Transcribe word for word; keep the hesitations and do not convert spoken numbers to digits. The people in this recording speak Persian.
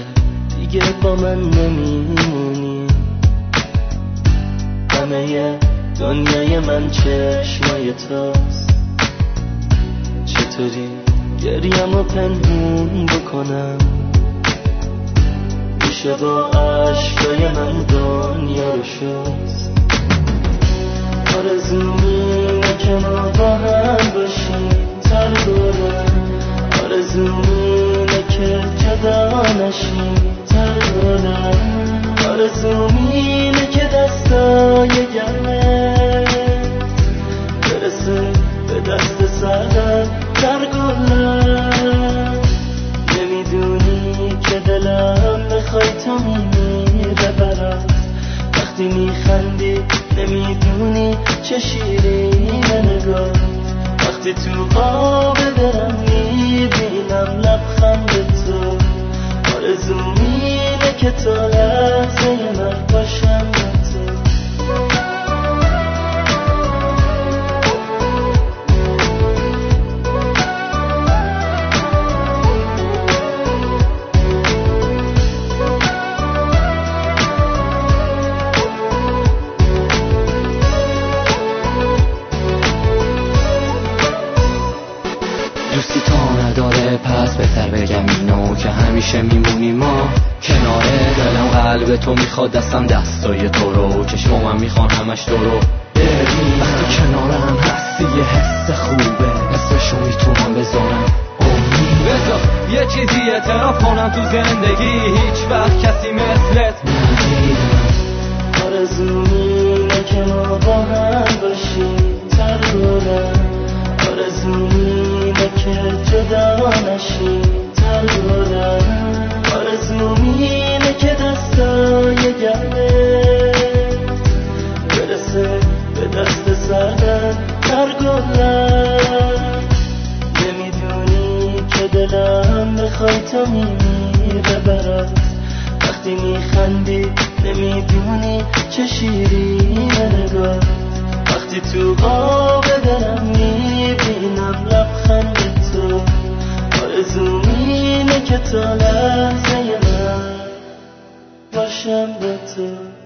دیگه با من نمیمونی. همه دنیای من چشمای توست. چطوری گریم و پنهون بکنم؟ میشه با عشقای من دنیا رو شست. آرزو اینه که ما با هم باشیم تر دارم. آرزو اینه که جدا نشیم تر دارم. آرزو اینه که دستای گرمه برسه به دست سردم در گلم. نمیدونی که دلم بخوای تو میمیره برات. وقتی میخندی نمیدونی چه شیرینه نگاه. وقتی تو خواب دلم میبینم لبخند تو. آرزو اینه که تا لحظه من باشم با تو. دوستی تا نداره پس بهتر بگم اینو که همیشه میمونی ما کناره. دلم قلب تو میخواد دستم دستای تو رو. چشمام میخوان همش تو رو ببین. وقتی کنارم هستی یه حس خوبه. اسمشو میتونم بذارم امید. بذار یه چیزی اعتراف کنم تو زندگی هیچ وقت کسی مثلت ندیدم. آرزو اینه که ما با هم باشیم تر دارم. آرزو اینه که جدا نشیم تر دارم. آرزو اینه که دستای گرمه برسه به دست سردم در گلم. نمیدونی که دلم بخوای تو میمیره برات. وقتی میخندی نمیدونی چه شیرینه نگاه. وقتی تو خواب دلم میبینم لبخند تو. آرزو اینه که تا لحظه من باشم با تو.